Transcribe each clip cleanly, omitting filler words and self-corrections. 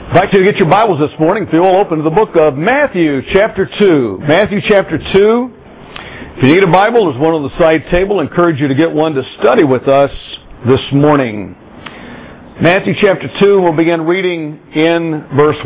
I'd like you to get your Bibles this morning. If you will, open to the book of Matthew, chapter 2. Matthew, chapter 2. If you need a Bible, there's one on the side table. I encourage you to get one to study with us this morning. Matthew, chapter 2, we'll begin reading in verse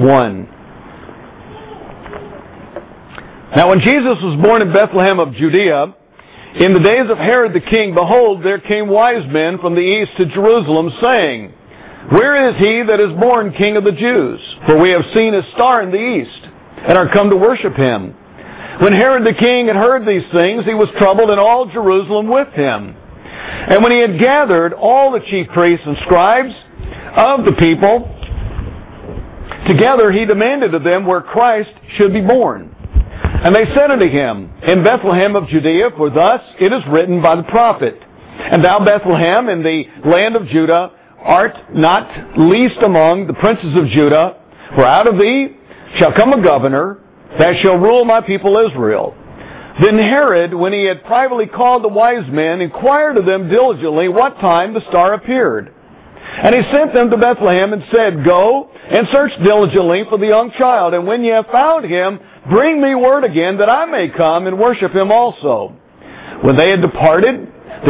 1. Now, when Jesus was born in Bethlehem of Judea, in the days of Herod the king, behold, there came wise men from the east to Jerusalem, saying, Where is he that is born King of the Jews? For we have seen his star in the east, and are come to worship him. When Herod the king had heard these things, he was troubled, and all Jerusalem with him. And when he had gathered all the chief priests and scribes of the people together, he demanded of them where Christ should be born. And they said unto him, In Bethlehem of Judea, for thus it is written by the prophet, And thou, Bethlehem, in the land of Judah, art not least among the princes of Judah, for out of thee shall come a governor that shall rule my people Israel. Then Herod, when he had privately called the wise men, inquired of them diligently what time the star appeared. And he sent them to Bethlehem and said, Go and search diligently for the young child, and when ye have found him, bring me word again that I may come and worship him also. When they had departed, when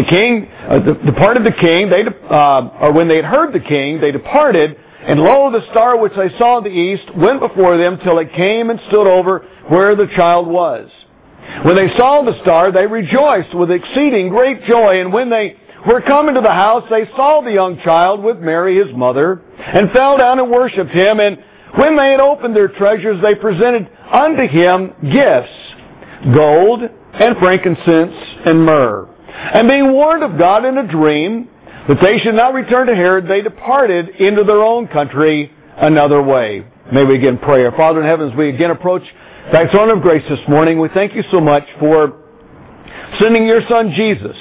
they had heard the king, they departed, and lo, the star which they saw in the east went before them till it came and stood over where the child was. When they saw the star, they rejoiced with exceeding great joy, and when they were come into the house, they saw the young child with Mary his mother, and fell down and worshipped him, and when they had opened their treasures, they presented unto him gifts, gold, and frankincense, and myrrh. And being warned of God in a dream that they should not return to Herod, they departed into their own country another way. May we again pray. Our Father in heaven, as we again approach thy throne of grace this morning, we thank you so much for sending your Son Jesus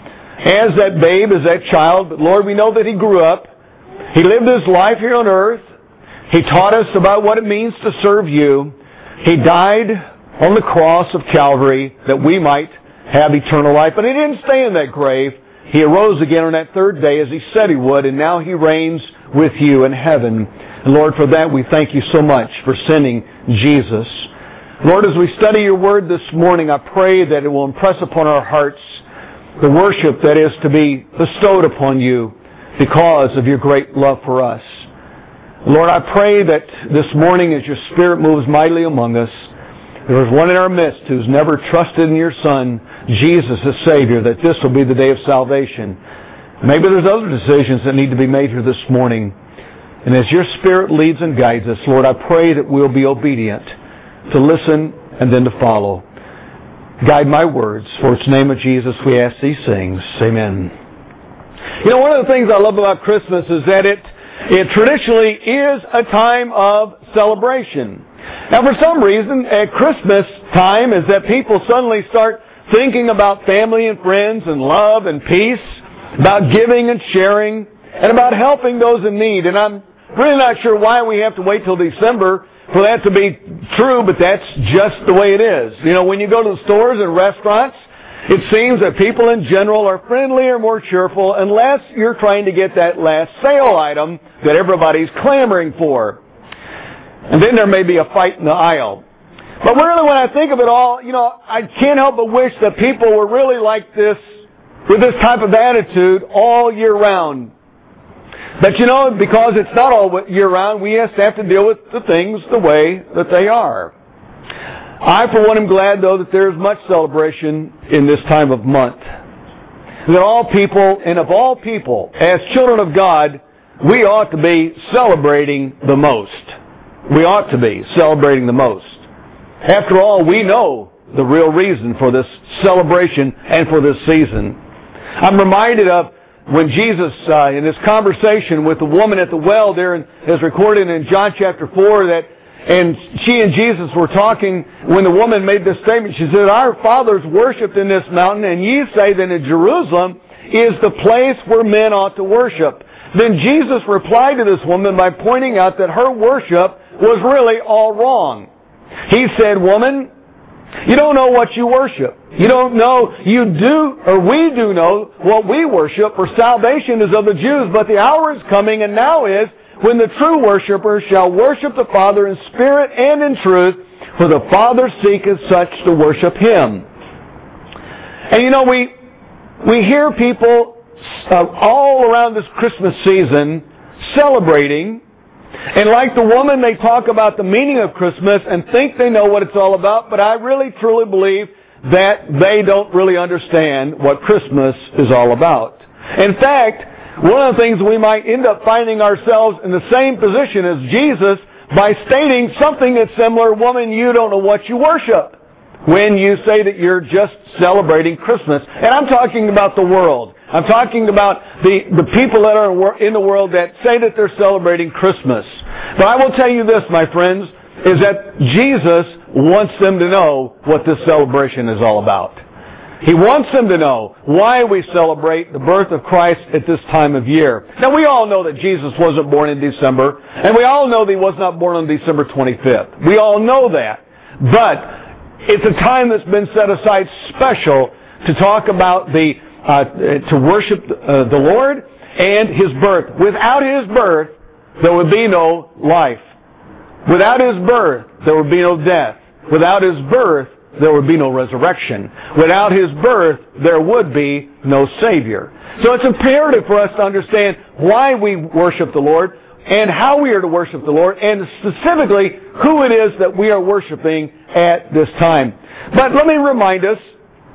as that babe, as that child. But Lord, we know that he grew up. He lived his life here on earth. He taught us about what it means to serve you. He died on the cross of Calvary that we might have eternal life. But he didn't stay in that grave. He arose again on that third day as he said he would, and now he reigns with you in heaven. And Lord, for that we thank you so much for sending Jesus. Lord, as we study your word this morning, I pray that it will impress upon our hearts the worship that is to be bestowed upon you because of your great love for us. Lord, I pray that this morning as your Spirit moves mightily among us, there is one in our midst who's never trusted in your Son, Jesus as Savior, that this will be the day of salvation. Maybe there's other decisions that need to be made here this morning. And as your Spirit leads and guides us, Lord, I pray that we'll be obedient to listen and then to follow. Guide my words. For its name of Jesus we ask these things. Amen. You know, one of the things I love about Christmas is that it traditionally is a time of celebration. Now, for some reason, at Christmas time is that people suddenly start thinking about family and friends and love and peace, about giving and sharing, and about helping those in need. And I'm really not sure why we have to wait till December for that to be true, but that's just the way it is. You know, when you go to the stores and restaurants, it seems that people in general are friendlier, more cheerful, unless you're trying to get that last sale item that everybody's clamoring for. And then there may be a fight in the aisle. But really, when I think of it all, you know, I can't help but wish that people were really like this, with this type of attitude all year round. But you know, because it's not all year round, we just have to deal with the things the way that they are. I, for one, am glad, though, that there is much celebration in this time of month. That all people, and of all people, as children of God, we ought to be celebrating the most. We ought to be celebrating the most. After all, we know the real reason for this celebration and for this season. I'm reminded of when Jesus, in his conversation with the woman at the well there, as recorded in John chapter 4, and she and Jesus were talking when the woman made this statement. She said, Our fathers worshipped in this mountain, and ye say that in Jerusalem is the place where men ought to worship. Then Jesus replied to this woman by pointing out that her worship was really all wrong. He said, Woman, you don't know what you worship. You don't know, you do, or we do know what we worship, for salvation is of the Jews, but the hour is coming and now is when the true worshipper shall worship the Father in spirit and in truth, for the Father seeketh such to worship Him. And you know, we hear people all around this Christmas season celebrating, and like the woman, they talk about the meaning of Christmas and think they know what it's all about, but I really truly believe that they don't really understand what Christmas is all about. In fact, one of the things we might end up finding ourselves in the same position as Jesus by stating something that's similar, woman, you don't know what you worship, when you say that you're just celebrating Christmas. And I'm talking about the world. I'm talking about the people that are in the world that say that they're celebrating Christmas. But I will tell you this, my friends, is that Jesus wants them to know what this celebration is all about. He wants them to know why we celebrate the birth of Christ at this time of year. Now, we all know that Jesus wasn't born in December, and we all know that He was not born on December 25th. We all know that. But it's a time that's been set aside special to talk about to worship the Lord and His birth. Without His birth, there would be no life. Without His birth, there would be no death. Without His birth, there would be no resurrection. Without His birth, there would be no Savior. So it's imperative for us to understand why we worship the Lord and how we are to worship the Lord, and specifically who it is that we are worshiping at this time. But let me remind us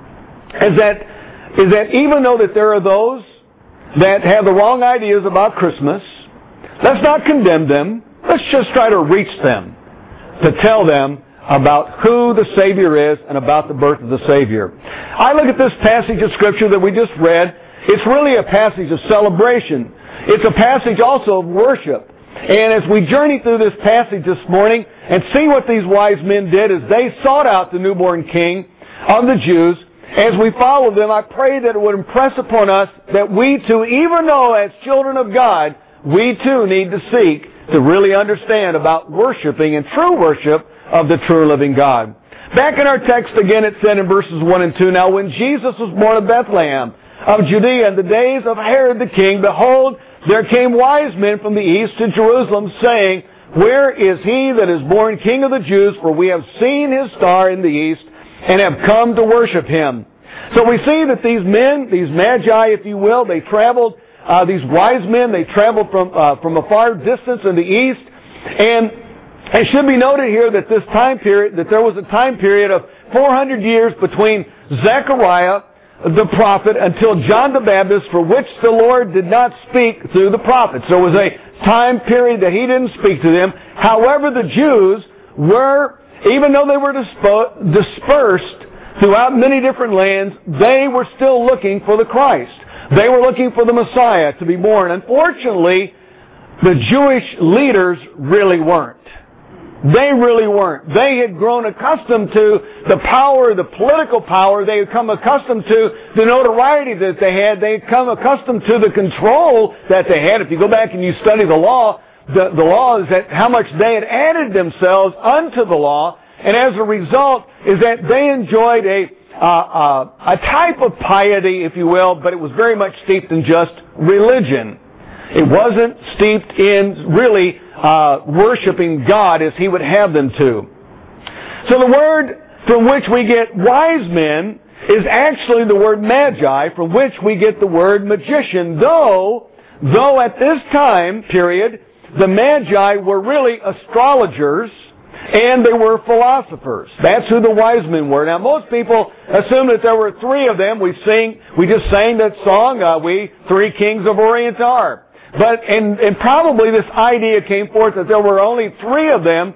is that even though that there are those that have the wrong ideas about Christmas, let's not condemn them. Let's just try to reach them to tell them about who the Savior is and about the birth of the Savior. I look at this passage of Scripture that we just read. It's really a passage of celebration. It's a passage also of worship. And as we journey through this passage this morning and see what these wise men did as they sought out the newborn King of the Jews, as we follow them, I pray that it would impress upon us that we too, even though as children of God, we too need to seek to really understand about worshiping and true worship of the true living God. Back in our text again, it said in verses 1 and 2, Now when Jesus was born of Bethlehem of Judea in the days of Herod the king, behold, there came wise men from the east to Jerusalem, saying, Where is He that is born King of the Jews? For we have seen His star in the east, and have come to worship Him. So we see that these men, these magi, if you will, they traveled, these wise men, they traveled from a far distance in the east, and it should be noted here that this time period, that there was a time period of 400 years between Zechariah the prophet until John the Baptist, for which the Lord did not speak through the prophets. There was a time period that He didn't speak to them. However, the Jews were, even though they were dispersed throughout many different lands, they were still looking for the Christ. They were looking for the Messiah to be born. Unfortunately, the Jewish leaders really weren't. They really weren't. They had grown accustomed to the power, the political power. They had come accustomed to the notoriety that they had. They had come accustomed to the control that they had. If you go back and you study the law is that how much they had added themselves unto the law, and as a result is that they enjoyed a type of piety, if you will, but it was very much steeped in just religion. It wasn't steeped in really worshiping God as He would have them to. So the word from which we get wise men is actually the word magi, from which we get the word magician, though at this time period, the magi were really astrologers and they were philosophers. That's who the wise men were. Now most people assume that there were three of them. We just sang that song, we three kings of Orient are. But, and probably this idea came forth that there were only three of them,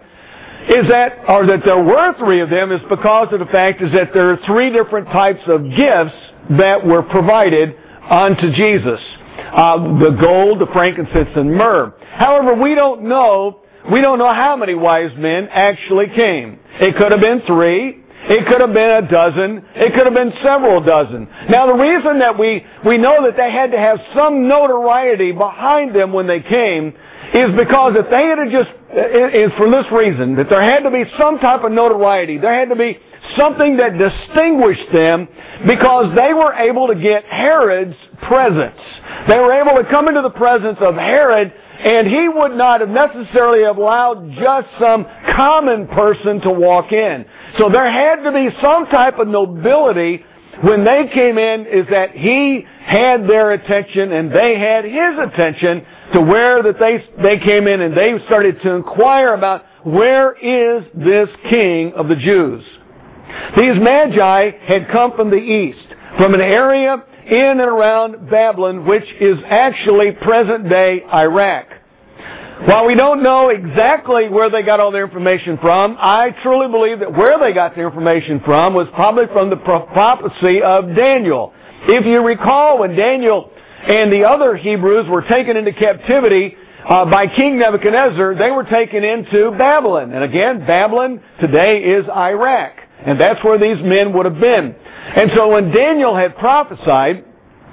that there were three of them is because of the fact is that there are three different types of gifts that were provided unto Jesus. The gold, the frankincense, and myrrh. However, we don't know how many wise men actually came. It could have been three. It could have been a dozen. It could have been several dozen. Now, the reason that we know that they had to have some notoriety behind them when they came is because if they had is for this reason, that there had to be some type of notoriety. There had to be something that distinguished them because they were able to get Herod's presence. They were able to come into the presence of Herod and he would not have necessarily allowed just some common person to walk in. So there had to be some type of nobility when they came in, is that he had their attention and they had his attention to where that they came in and they started to inquire about, where is this King of the Jews? These Magi had come from the east, from an area in and around Babylon, which is actually present-day Iraq. While we don't know exactly where they got all their information from, I truly believe that where they got their information from was probably from the prophecy of Daniel. If you recall, when Daniel and the other Hebrews were taken into captivity by King Nebuchadnezzar, they were taken into Babylon. And again, Babylon today is Iraq. And that's where these men would have been. And so when Daniel had prophesied,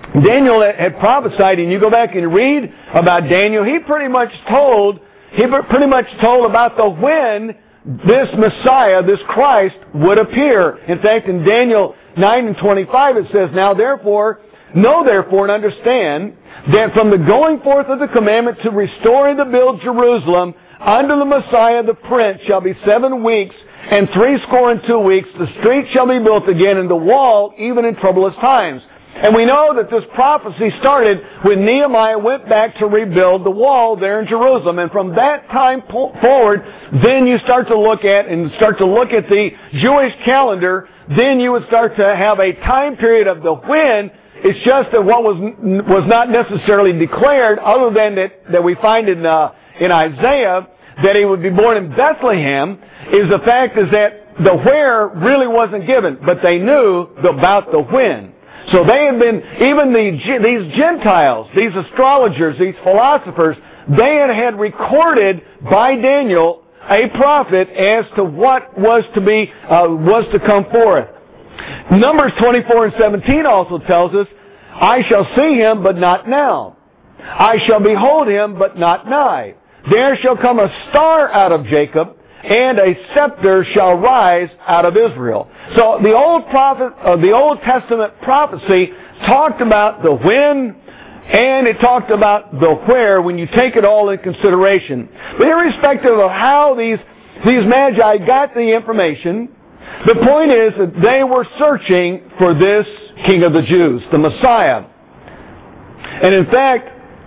and you go back and read about Daniel, he pretty much told about the when this Messiah, this Christ, would appear. In fact, in Daniel 9:25 it says, know therefore and understand that from the going forth of the commandment to restore and to build Jerusalem unto the Messiah the Prince shall be 7 weeks, and 62 weeks, the street shall be built again, and the wall even in troublous times. And we know that this prophecy started when Nehemiah went back to rebuild the wall there in Jerusalem. And from that time forward, then you start to look at the Jewish calendar, then you would start to have a time period of the when. It's just that what was not necessarily declared, other than that we find in Isaiah that he would be born in Bethlehem, is the fact is that the where really wasn't given, but they knew about the when. So they had been, even these Gentiles, these astrologers, these philosophers, they had recorded by Daniel a prophet as to what was to come forth. Numbers 24 and 17 also tells us, I shall see him, but not now. I shall behold him, but not nigh. There shall come a star out of Jacob, and a scepter shall rise out of Israel. So the Old Testament prophecy talked about the when, and it talked about the where when you take it all in consideration. But irrespective of how these Magi got the information, the point is that they were searching for this King of the Jews, the Messiah. And in fact,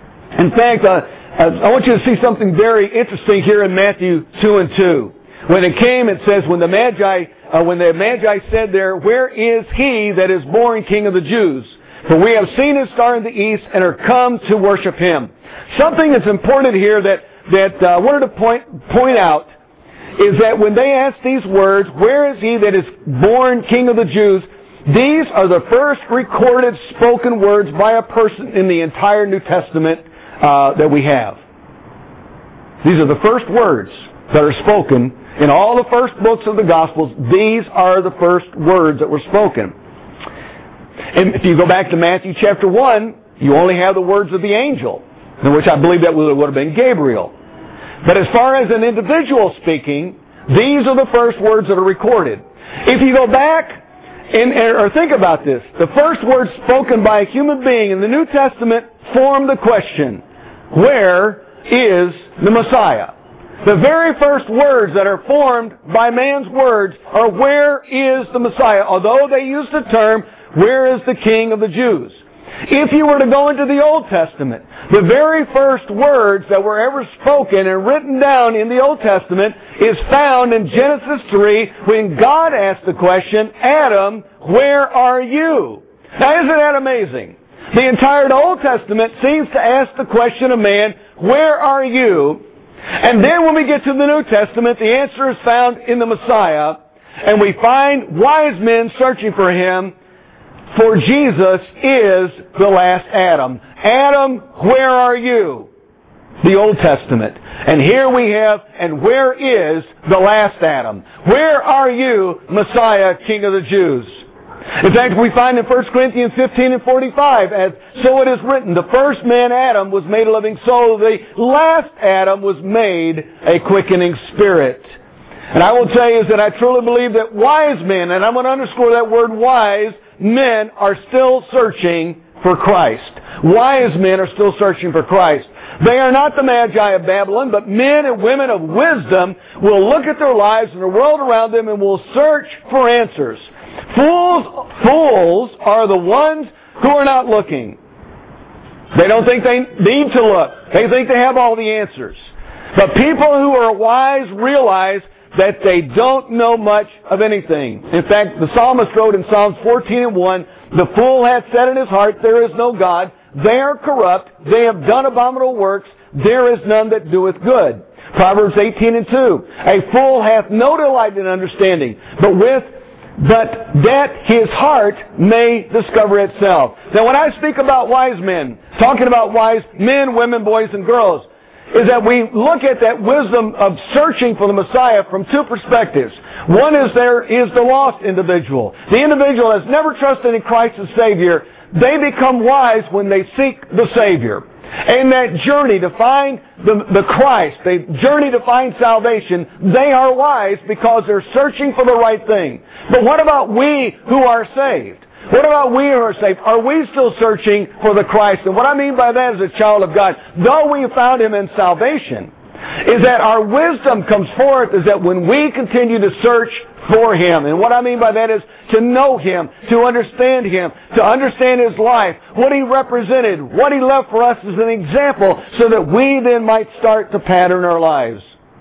I want you to see something very interesting here in Matthew 2 and 2. When it came, it says, when the Magi said there, where is he that is born King of the Jews? For we have seen his star in the east and are come to worship him. Something that's important here that I wanted to point out is that when they ask these words, where is he that is born King of the Jews? These are the first recorded spoken words by a person in the entire New Testament that we have. These are the first words that are spoken in all the first books of the Gospels. These are the first words that were spoken. And if you go back to Matthew chapter 1, you only have the words of the angel, in which I believe that would have been Gabriel. But as far as an individual speaking, these are the first words that are recorded. If you go back or think about this, the first words spoken by a human being in the New Testament form the question, where is the Messiah? The very first words that are formed by man's words are, where is the Messiah? Although they use the term, where is the King of the Jews? If you were to go into the Old Testament, the very first words that were ever spoken and written down in the Old Testament is found in Genesis 3 when God asked the question, Adam, where are you? Now isn't that amazing? The entire Old Testament seems to ask the question of man, where are you? And then when we get to the New Testament, the answer is found in the Messiah, and we find wise men searching for him, for Jesus is the last Adam. Adam, where are you? The Old Testament. And here we have, and where is the last Adam? Where are you, Messiah, King of the Jews? In fact, we find in 1 Corinthians 15 and 45, as so it is written, the first man, Adam, was made a living soul. The last Adam was made a quickening spirit. And I will tell you is that I truly believe that wise men, and I'm going to underscore that word wise, men are still searching for Christ. Wise men are still searching for Christ. They are not the Magi of Babylon, but men and women of wisdom will look at their lives and the world around them and will search for answers. Fools are the ones who are not looking. They don't think they need to look. They think they have all the answers. But people who are wise realize that they don't know much of anything. In fact, the psalmist wrote in Psalms 14:1, "The fool hath said in his heart, there is no God. They are corrupt. They have done abominable works. There is none that doeth good." Proverbs 18:2, "A fool hath no delight in understanding, but that his heart may discover itself." Now when I speak about wise men, talking about wise men, women, boys, and girls, is that we look at that wisdom of searching for the Messiah from two perspectives. One is there is the lost individual. The individual has never trusted in Christ as Savior. They become wise when they seek the Savior. And that journey to find the Christ, the journey to find salvation, they are wise because they're searching for the right thing. But what about we who are saved? What about we who are saved? Are we still searching for the Christ? And what I mean by that as a child of God, though we found Him in salvation, is that our wisdom comes forth is that when we continue to search for Him. And what I mean by that is to know Him, to understand Him, to understand His life, what He represented, what He left for us as an example, so that we then might start to pattern our lives.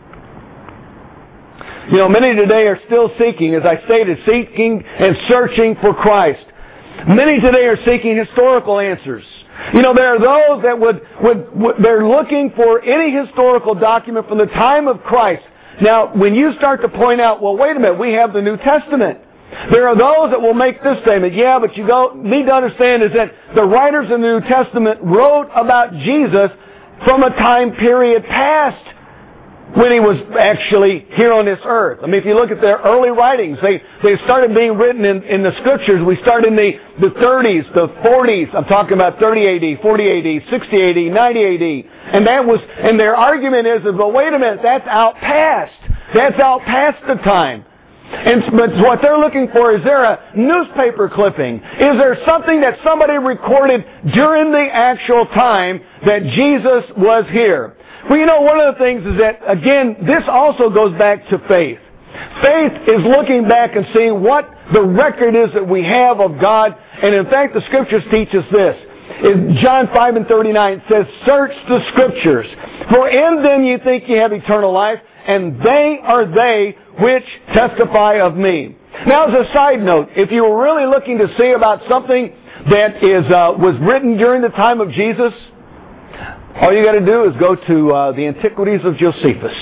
You know, many today are still seeking, as I stated, seeking and searching for Christ. Many today are seeking historical answers. You know, there are those that they're looking for any historical document from the time of Christ. Now, when you start to point out, well, wait a minute, we have the New Testament. There are those that will make this statement, yeah, but you need to understand is that the writers of the New Testament wrote about Jesus from a time period past when He was actually here on this earth. I mean, if you look at their early writings, they started being written in the Scriptures. We start in the 30s, the 40s. I'm talking about 30 AD, 40 AD, 60 AD, 90 AD. And their argument is, well, wait a minute, that's out past. That's out past the time. But what they're looking for, is there a newspaper clipping? Is there something that somebody recorded during the actual time that Jesus was here? Well, you know, one of the things is that, again, this also goes back to faith. Faith is looking back and seeing what the record is that we have of God. And in fact, the Scriptures teach us this. In John 5:39, it says, "Search the Scriptures, for in them you think you have eternal life, and they are they which testify of me." Now, as a side note, if you were really looking to see about something that was written during the time of Jesus, all you got to do is go to the Antiquities of Josephus.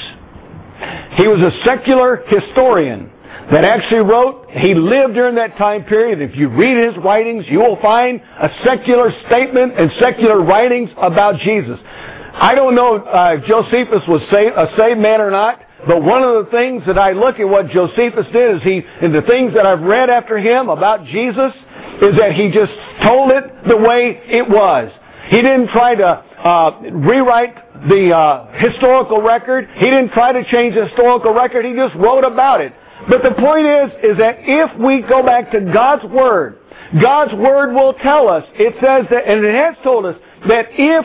He was a secular historian that actually wrote, he lived during that time period. If you read his writings, you will find a secular statement and secular writings about Jesus. I don't know if Josephus was a saved man or not, but one of the things that I look at what Josephus did is and the things that I've read after him about Jesus, is that he just told it the way it was. He didn't try to rewrite the historical record. He didn't try to change the historical record. He just wrote about it. But the point is that if we go back to God's Word will tell us, it says that, and it has told us, that if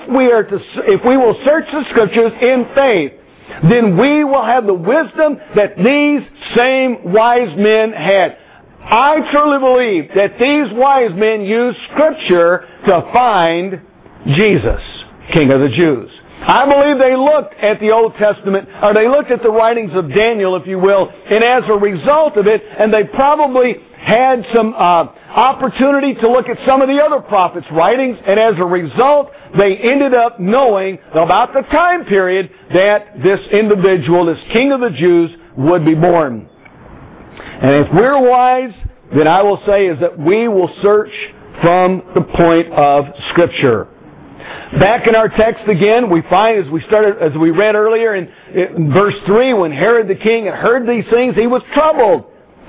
we will search the Scriptures in faith, then we will have the wisdom that these same wise men had. I truly believe that these wise men used Scripture to find Jesus, King of the Jews. I believe they looked at the Old Testament, or they looked at the writings of Daniel, if you will, and as a result of it, and they probably had some opportunity to look at some of the other prophets' writings, and as a result, they ended up knowing about the time period that this individual, this King of the Jews, would be born. And if we're wise, then I will say is that we will search from the point of Scripture. Back in our text again, we find as we read earlier in verse 3, when Herod the king had heard these things, he was troubled.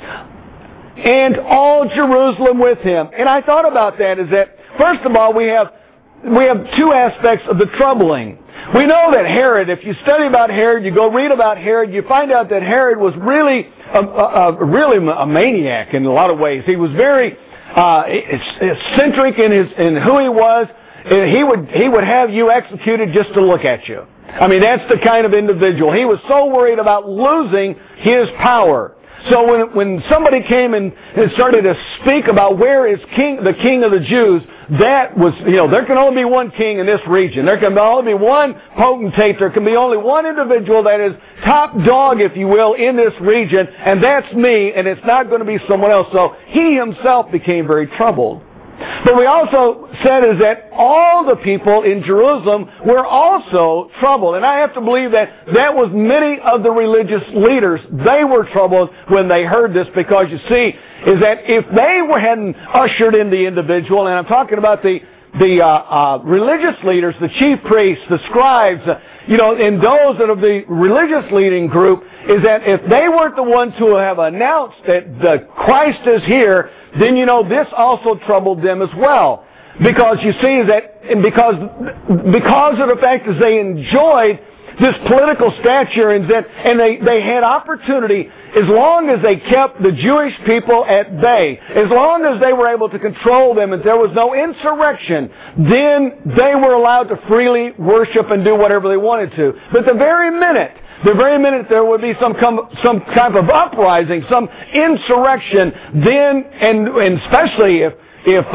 And all Jerusalem with him. And I thought about that is that, first of all, we have two aspects of the troubling. We know that Herod, if you study about Herod, you go read about Herod, you find out that Herod was really a maniac in a lot of ways. He was very eccentric in who he was. He would have you executed just to look at you. I mean, that's the kind of individual. He was so worried about losing his power. So when somebody came and started to speak about where is the king of the Jews, that was, there can only be one king in this region. There can only be one potentate. There can be only one individual that is top dog, if you will, in this region, and that's me, and it's not going to be someone else. So he himself became very troubled. But we also said is that all the people in Jerusalem were also troubled. And I have to believe that was many of the religious leaders. They were troubled when they heard this, because you see, is that if they hadn't ushered in the individual, and I'm talking about the religious leaders, the chief priests, the scribes, and those that of the religious leading group, is that if they weren't the ones who have announced that the Christ is here, then this also troubled them as well. Because you see that, because of the fact that they enjoyed this political stature, and they had opportunity, as long as they kept the Jewish people at bay, as long as they were able to control them and there was no insurrection, then they were allowed to freely worship and do whatever they wanted to. But the very minute there would be some type of uprising, some insurrection, then, and especially if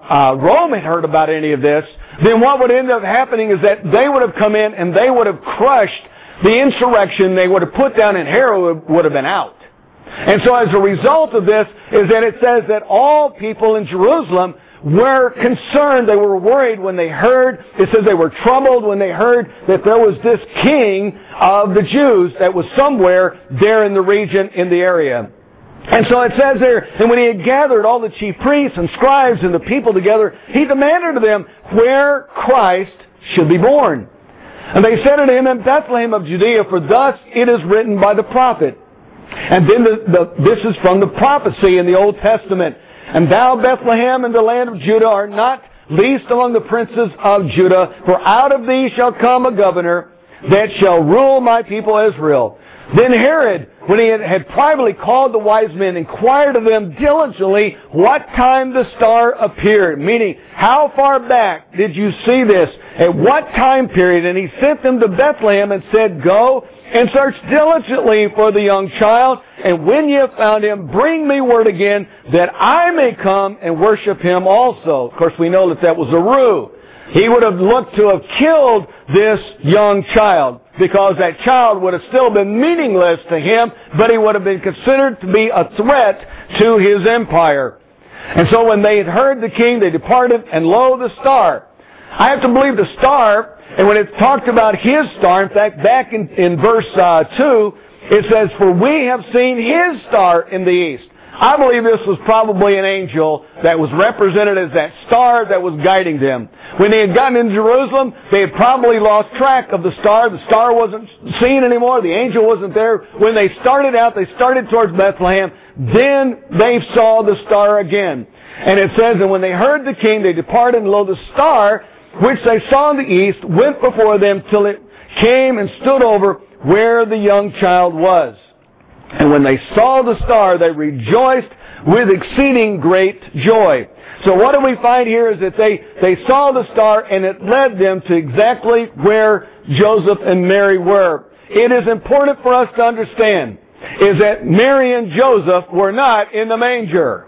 Rome had heard about any of this, then what would end up happening is that they would have come in and they would have crushed the insurrection. They would have put down, and Herod would have been out. And so as a result of this is that it says that all people in Jerusalem were concerned. They were worried when they heard. It says they were troubled when they heard that there was this king of the Jews that was somewhere there in the region, in the area. And so it says there, and when he had gathered all the chief priests and scribes and the people together, he demanded of them where Christ should be born. And they said unto him, in Bethlehem of Judea, for thus it is written by the prophet. And then this is from the prophecy in the Old Testament. And thou, Bethlehem, in the land of Judah, art not least among the princes of Judah, for out of thee shall come a governor that shall rule my people Israel. Then Herod, when he had privately called the wise men, inquired of them diligently what time the star appeared. Meaning, how far back did you see this? At what time period? And he sent them to Bethlehem and said, go and search diligently for the young child, and when ye have found him, bring me word again, that I may come and worship him also. Of course, we know that was a ruse. He would have looked to have killed this young child, because that child would have still been meaningless to him, but he would have been considered to be a threat to his empire. And so when they had heard the king, they departed, and lo, the star. I have to believe the star, and when it talked about his star, in fact, back in verse 2, it says, for we have seen his star in the east. I believe this was probably an angel that was represented as that star that was guiding them. When they had gotten into Jerusalem, they had probably lost track of the star. The star wasn't seen anymore. The angel wasn't there. When they started out, they started towards Bethlehem. Then they saw the star again. And it says, and when they heard the king, they departed, and lo, the star, which they saw in the east, went before them till it came and stood over where the young child was. And when they saw the star, they rejoiced with exceeding great joy. So what do we find here is that they saw the star, and it led them to exactly where Joseph and Mary were. It is important for us to understand is that Mary and Joseph were not in the manger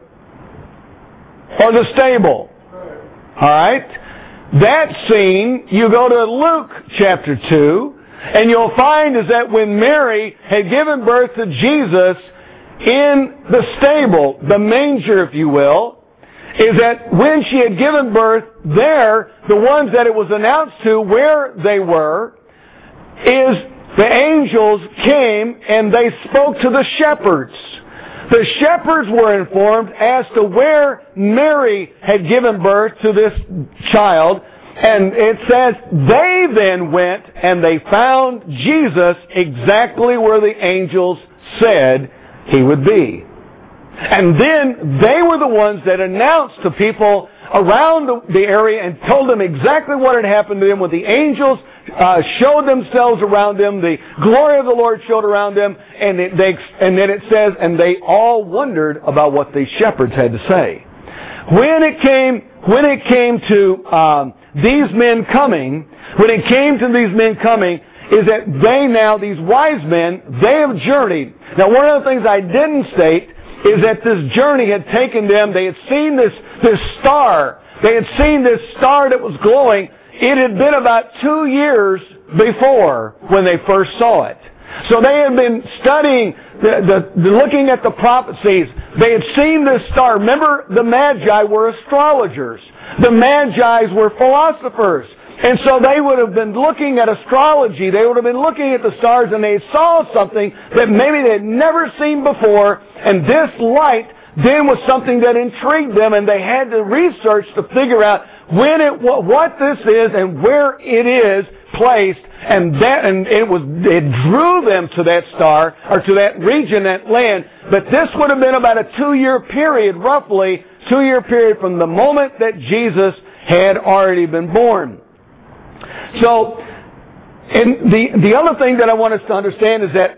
or the stable. Alright? That scene, you go to Luke chapter 2, and you'll find is that when Mary had given birth to Jesus in the stable, the manger, if you will, is that when she had given birth there, the ones that it was announced to where they were, is the angels came and they spoke to the shepherds. The shepherds were informed as to where Mary had given birth to this child. And it says, they then went and they found Jesus exactly where the angels said he would be. And then they were the ones that announced to people around the area and told them exactly what had happened to them when the angels showed themselves around them, the glory of the Lord showed around them, and then it says, and they all wondered about what the shepherds had to say. When it came to these men coming, is that these wise men, they have journeyed. Now, one of the things I didn't state is that this journey had taken them. They had seen this star. They had seen this star that was glowing. It had been about 2 years before when they first saw it. So they had been studying, looking at the prophecies. They had seen this star. Remember, the Magi were astrologers. The Magi were philosophers. And so they would have been looking at astrology. They would have been looking at the stars, and they saw something that maybe they had never seen before. And this light then was something that intrigued them, and they had to research to figure out what this is and where it is placed. And it drew them to that star, or to that region, that land. But this would have been about a 2-year period, roughly 2-year period from the moment that Jesus had already been born. So, and the other thing that I want us to understand is that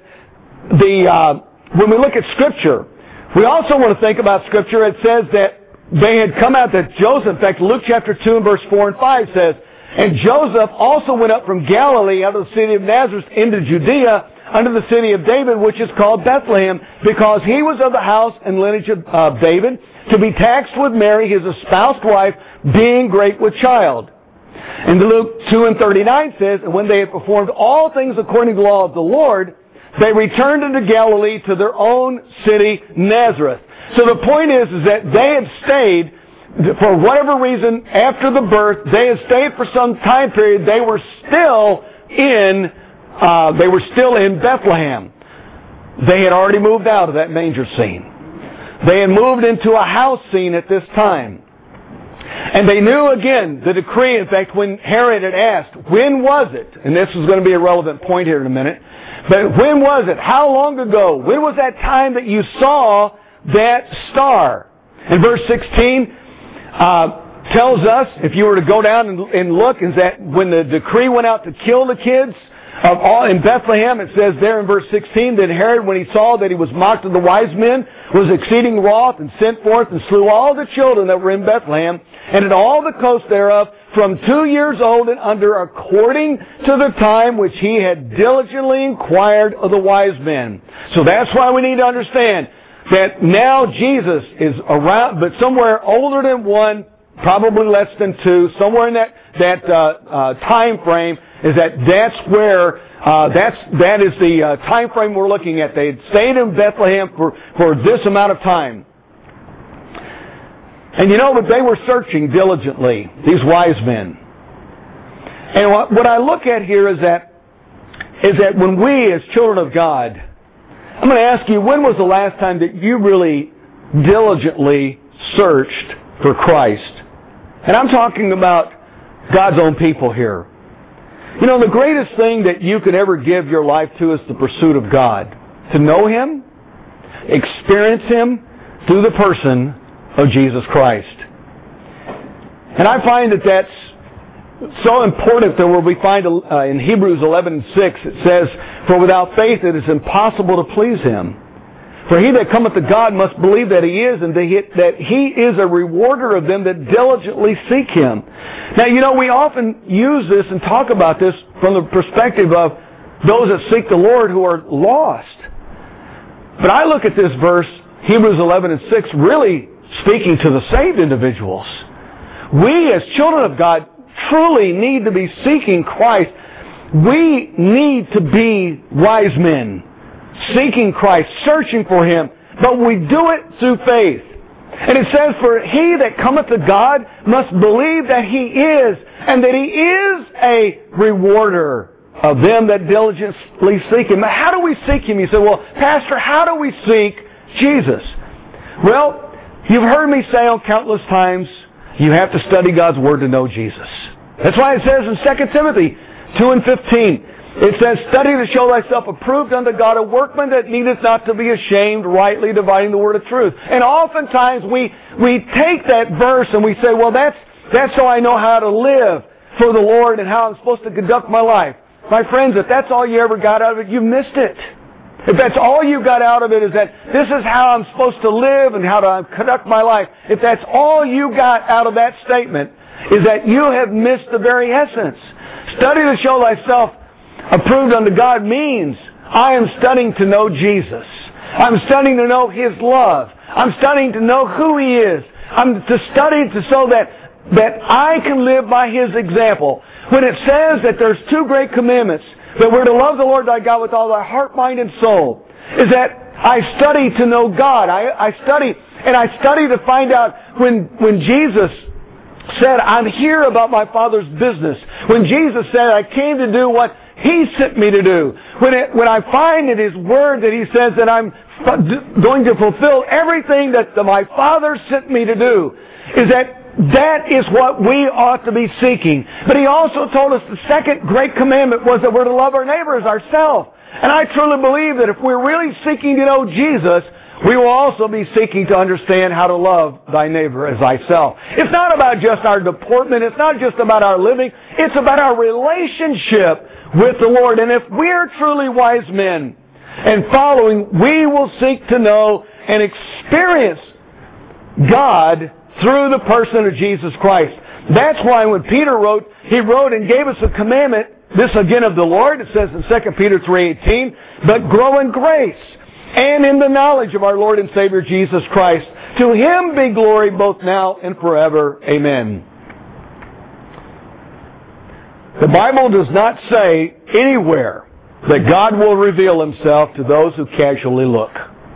when we look at Scripture, we also want to think about Scripture. It says that they had come out, that Joseph, in fact, Luke chapter 2 and verse 4 and 5 says, and Joseph also went up from Galilee out of the city of Nazareth into Judea unto the city of David, which is called Bethlehem, because he was of the house and lineage of David, to be taxed with Mary, his espoused wife, being great with child. And Luke 2 and 39 says, and when they had performed all things according to the law of the Lord, they returned into Galilee to their own city, Nazareth. So the point is that they had stayed, for whatever reason, after the birth, they had stayed for some time period. They were still in Bethlehem. They had already moved out of that manger scene. They had moved into a house scene at this time. And they knew, again, the decree. In fact, when Herod had asked, when was it? And this is going to be a relevant point here in a minute. But when was it? How long ago? When was that time that you saw that star? And verse 16 tells us, if you were to go down and look, is that when the decree went out to kill the kids of all in Bethlehem, it says there in verse 16 that Herod, when he saw that he was mocked of the wise men, was exceeding wroth, and sent forth and slew all the children that were in Bethlehem and in all the coast thereof, from 2 years old and under, according to the time which he had diligently inquired of the wise men. So that's why we need to understand that now Jesus is around, but somewhere older than 1, probably less than 2, somewhere in that time frame, is that's where that is the time frame we're looking at. They had stayed in Bethlehem for this amount of time. And you know that they were searching diligently, these wise men. And what I look at here is that when we as children of God, I'm going to ask you, when was the last time that you really diligently searched for Christ? And I'm talking about God's own people here. You know, the greatest thing that you could ever give your life to is the pursuit of God. To know Him, experience Him through the person of Jesus Christ. And I find that that's so important that where we find in Hebrews 11:6, it says, for without faith it is impossible to please Him. For he that cometh to God must believe that He is, and that He is a rewarder of them that diligently seek Him. Now, you know, we often use this and talk about this from the perspective of those that seek the Lord who are lost. But I look at this verse, Hebrews 11:6, really speaking to the saved individuals. We as children of God truly need to be seeking Christ. We need to be wise men, seeking Christ, searching for Him, but we do it through faith. And it says, for he that cometh to God must believe that He is, and that He is a rewarder of them that diligently seek Him. Now, how do we seek Him? You say, well, Pastor, how do we seek Jesus? Well, you've heard me say on countless times, you have to study God's Word to know Jesus. That's why it says in 2 Timothy 2:15, it says, study to show thyself approved unto God, a workman that needeth not to be ashamed, rightly dividing the word of truth. And oftentimes we take that verse and we say, well, that's so I know how to live for the Lord and how I'm supposed to conduct my life. My friends, if that's all you ever got out of it, you missed it. if that's all you got out of it is that this is how I'm supposed to live and how to conduct my life, if that's all you got out of that statement, is that you have missed the very essence. Study to show thyself approved unto God means I am studying to know Jesus. I'm studying to know His love. I'm studying to know who He is. I'm to study to so that I can live by His example. When it says that there's two great commandments, that we're to love the Lord thy God with all thy heart, mind, and soul, is that I study to know God. I study to find out when Jesus said, I'm here about my Father's business. When Jesus said, I came to do what He sent me to do. When I find in His Word that He says that I'm going to fulfill everything that my Father sent me to do, is that is what we ought to be seeking. But He also told us the second great commandment was that we're to love our neighbor as ourselves. And I truly believe that if we're really seeking to know Jesus, we will also be seeking to understand how to love thy neighbor as thyself. It's not about just our deportment. It's not just about our living. It's about our relationship with the Lord. And if we're truly wise men and following, we will seek to know and experience God through the person of Jesus Christ. That's why when Peter wrote, he wrote and gave us a commandment, this again of the Lord, it says in 2 Peter 3:18, but grow in grace and in the knowledge of our Lord and Savior Jesus Christ. To Him be glory both now and forever. Amen. The Bible does not say anywhere that God will reveal Himself to those who casually look.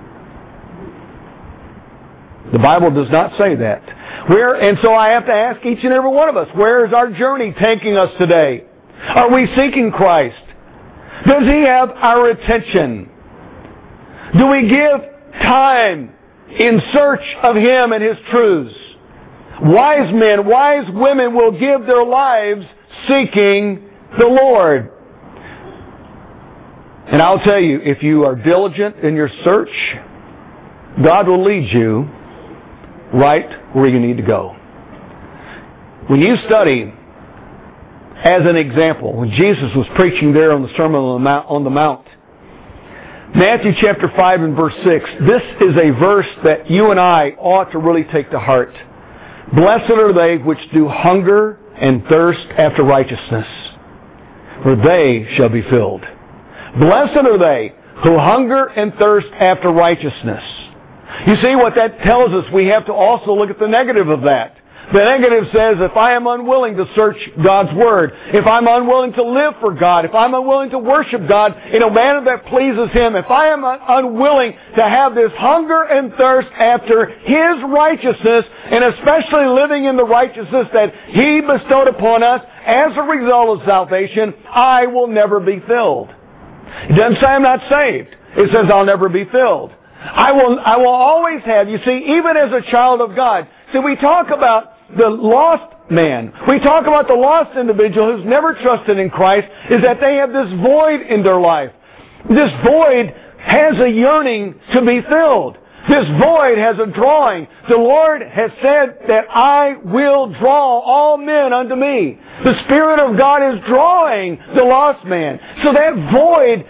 The Bible does not say that. And so I have to ask each and every one of us, where is our journey taking us today? Are we seeking Christ? Does He have our attention? Do we give time in search of Him and His truths? Wise men, wise women will give their lives seeking the Lord. And I'll tell you, if you are diligent in your search, God will lead you right where you need to go. When you study, as an example, when Jesus was preaching there on the Sermon on the Mount, Matthew chapter 5 and verse 6, this is a verse that you and I ought to really take to heart. Blessed are they which do hunger and thirst after righteousness, for they shall be filled. Blessed are they who hunger and thirst after righteousness. You see, what that tells us, we have to also look at the negative of that. The negative says, if I am unwilling to search God's Word, if I'm unwilling to live for God, if I'm unwilling to worship God in a manner that pleases Him, if I am unwilling to have this hunger and thirst after His righteousness, and especially living in the righteousness that He bestowed upon us as a result of salvation, I will never be filled. It doesn't say I'm not saved. It says I'll never be filled. I will always have, you see, even as a child of God. See, we talk about the lost man. We talk about the lost individual who's never trusted in Christ, is that they have this void in their life. This void has a yearning to be filled. This void has a drawing. The Lord has said that I will draw all men unto me. The Spirit of God is drawing the lost man. So that void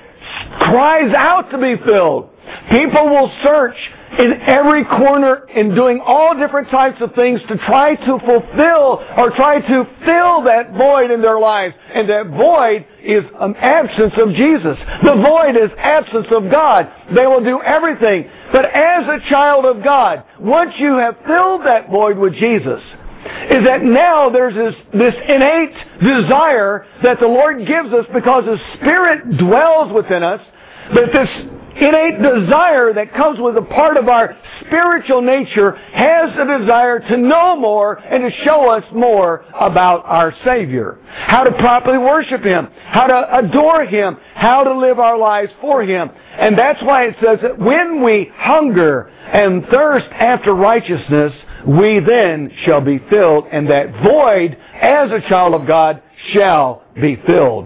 cries out to be filled. People will search in every corner and doing all different types of things to try to fulfill or try to fill that void in their lives. And that void is an absence of Jesus. The void is absence of God. They will do everything. But as a child of God, once you have filled that void with Jesus, is that now there's this innate desire that the Lord gives us because His Spirit dwells within us, that this innate desire that comes with a part of our spiritual nature has a desire to know more and to show us more about our Savior. How to properly worship Him, how to adore Him, how to live our lives for Him. And that's why it says that when we hunger and thirst after righteousness, we then shall be filled, and that void, as a child of God, shall be filled.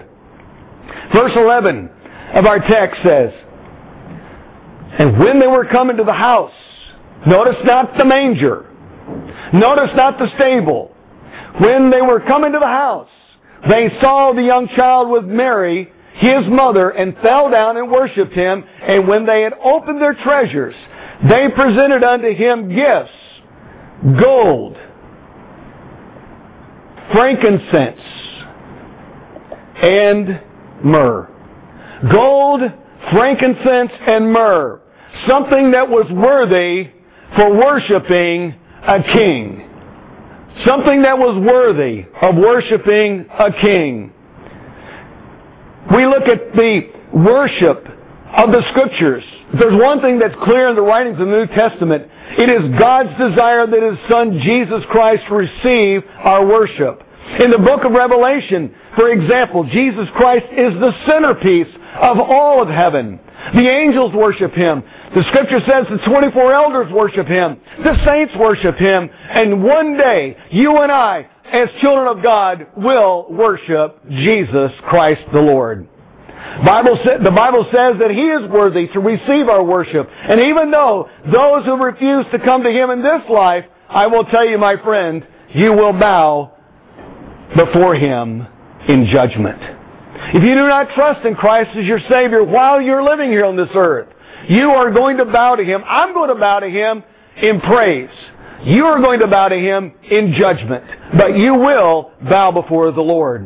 Verse 11 of our text says, and when they were come into the house, notice not the manger, notice not the stable. When they were come into the house, they saw the young child with Mary, his mother and fell down and worshipped him. And when they had opened their treasures, they presented unto him gifts, gold, frankincense, and myrrh. Gold, frankincense, and myrrh. Something that was worthy for worshiping a king. Something that was worthy of worshiping a king. We look at the worship of the Scriptures. If there's one thing that's clear in the writings of the New Testament, it is God's desire that His Son Jesus Christ receive our worship. In the book of Revelation, for example, Jesus Christ is the centerpiece of all of heaven. The angels worship Him. The Scripture says the 24 elders worship Him. The saints worship Him. And one day, you and I, as children of God, will worship Jesus Christ the Lord. The Bible says that He is worthy to receive our worship. And even though those who refuse to come to Him in this life, I will tell you, my friend, you will bow before Him in judgment. If you do not trust in Christ as your Savior while you're living here on this earth, you are going to bow to Him. I'm going to bow to Him in praise. You are going to bow to Him in judgment. But you will bow before the Lord.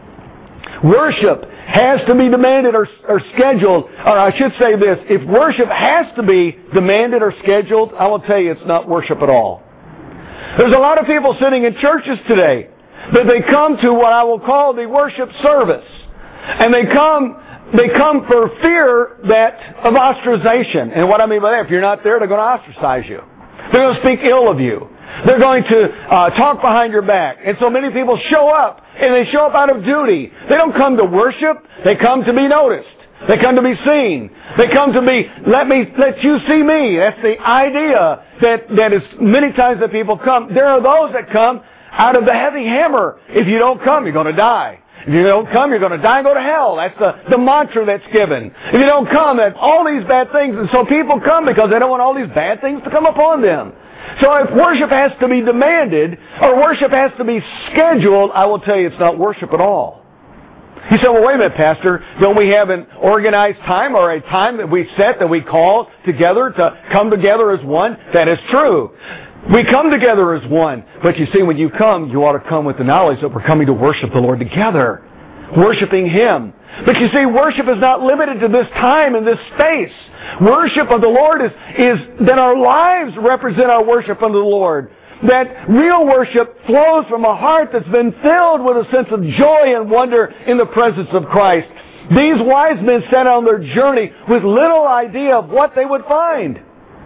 Worship has to be demanded or scheduled. Or I should say this, if worship has to be demanded or scheduled, I will tell you it's not worship at all. There's a lot of people sitting in churches today that they come to what I will call the worship service. And they come for fear of ostracization. And what I mean by that, if you're not there, they're going to ostracize you. They're going to speak ill of you. They're going to talk behind your back. And so many people show up, and they show up out of duty. They don't come to worship. They come to be noticed. They come to be seen. They come to be, let you see me. That's the idea that is many times that people come. There are those that come out of the heavy hammer. If you don't come, you're going to die. If you don't come, you're going to die and go to hell. That's the mantra that's given. If you don't come, that's all these bad things. And so people come because they don't want all these bad things to come upon them. So if worship has to be demanded, or worship has to be scheduled, I will tell you it's not worship at all. You say, well, wait a minute, Pastor. Don't we have an organized time or a time that we set that we call together to come together as one? That is true. We come together as one. But you see, when you come, you ought to come with the knowledge that we're coming to worship the Lord together. Worshiping Him. But you see, worship is not limited to this time and this space. Worship of the Lord is that our lives represent our worship unto the Lord. That real worship flows from a heart that's been filled with a sense of joy and wonder in the presence of Christ. These wise men set on their journey with little idea of what they would find.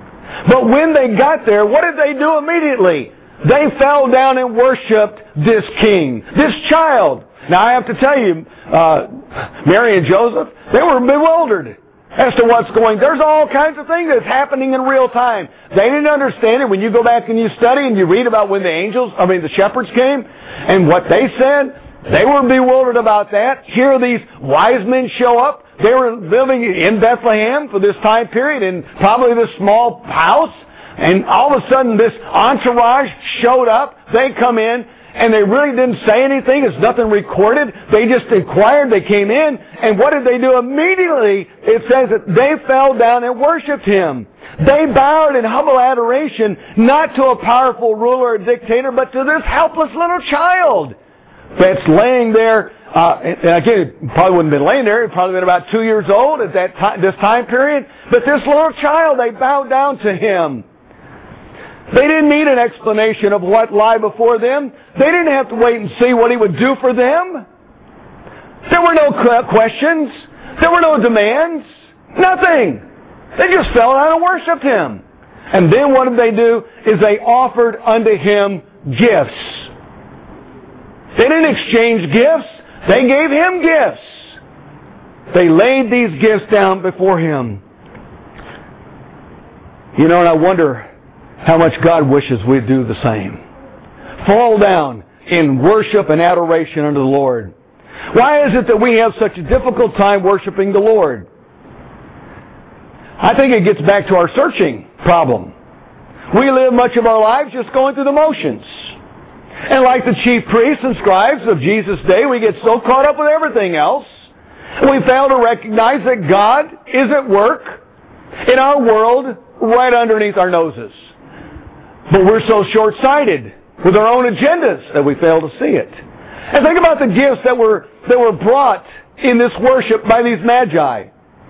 But when they got there, what did they do immediately? They fell down and worshipped this king, this child. Now I have to tell you, Mary and Joseph, they were bewildered as to what's going on. There's all kinds of things that's happening in real time. They didn't understand it. When you go back and you study and you read about when the shepherds came and what they said, they were bewildered about that. Here these wise men show up. They were living in Bethlehem for this time period in probably this small house. And all of a sudden this entourage showed up. They come in and they really didn't say anything. It's nothing recorded. They just inquired. They came in. And what did they do? Immediately it says that they fell down and worshipped Him. They bowed in humble adoration not to a powerful ruler or dictator, but to this helpless little child that's laying there. And again, it probably wouldn't have been laying there. It probably been about 2 years old at this time period. But this little child, they bowed down to Him. They didn't need an explanation of what lay before them. They didn't have to wait and see what He would do for them. There were no questions. There were no demands. Nothing. They just fell down and worshipped Him. And then what did they do? Is they offered unto Him gifts. They didn't exchange gifts. They gave Him gifts. They laid these gifts down before Him. You know, and I wonder how much God wishes we'd do the same. Fall down in worship and adoration unto the Lord. Why is it that we have such a difficult time worshiping the Lord? I think it gets back to our searching problem. We live much of our lives just going through the motions. And like the chief priests and scribes of Jesus' day, we get so caught up with everything else. We fail to recognize that God is at work in our world right underneath our noses. But we're so short-sighted with our own agendas that we fail to see it. And think about the gifts that were brought in this worship by these magi.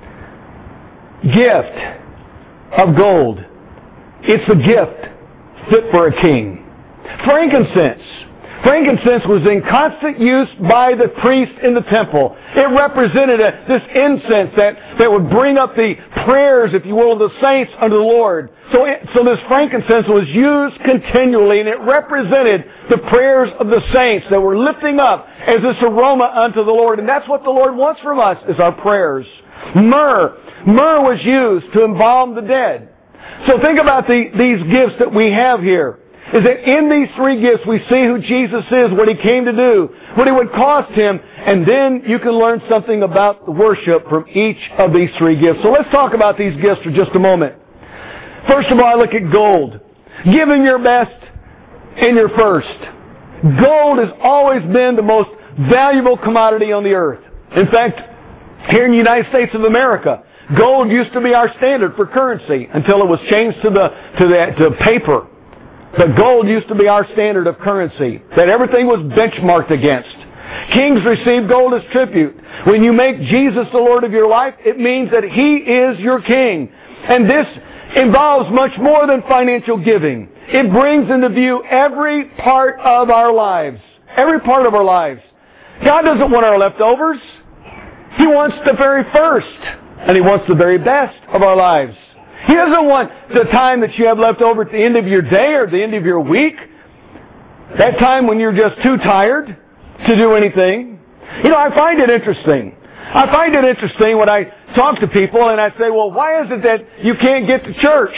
Gift of gold. It's the gift fit for a king. Frankincense. Frankincense was in constant use by the priest in the temple. It represented this incense that would bring up the prayers, if you will, of the saints unto the Lord. So this frankincense was used continually, and it represented the prayers of the saints that were lifting up as this aroma unto the Lord. And that's what the Lord wants from us, is our prayers. Myrrh. Myrrh was used to embalm the dead. So think about these gifts that we have here. Is that in these three gifts we see who Jesus is, what He came to do, what it would cost Him, and then you can learn something about the worship from each of these three gifts. So let's talk about these gifts for just a moment. First of all, I look at gold. Giving your best and your first. Gold has always been the most valuable commodity on the earth. In fact, here in the United States of America, gold used to be our standard for currency until it was changed to paper. But gold used to be our standard of currency, that everything was benchmarked against. Kings receive gold as tribute. When you make Jesus the Lord of your life, it means that He is your King. And this involves much more than financial giving. It brings into view every part of our lives. Every part of our lives. God doesn't want our leftovers. He wants the very first. And He wants the very best of our lives. He doesn't want the time that you have left over at the end of your day or the end of your week. That time when you're just too tired to do anything. You know, I find it interesting. I find it interesting when I talk to people and I say, well, why is it that you can't get to church?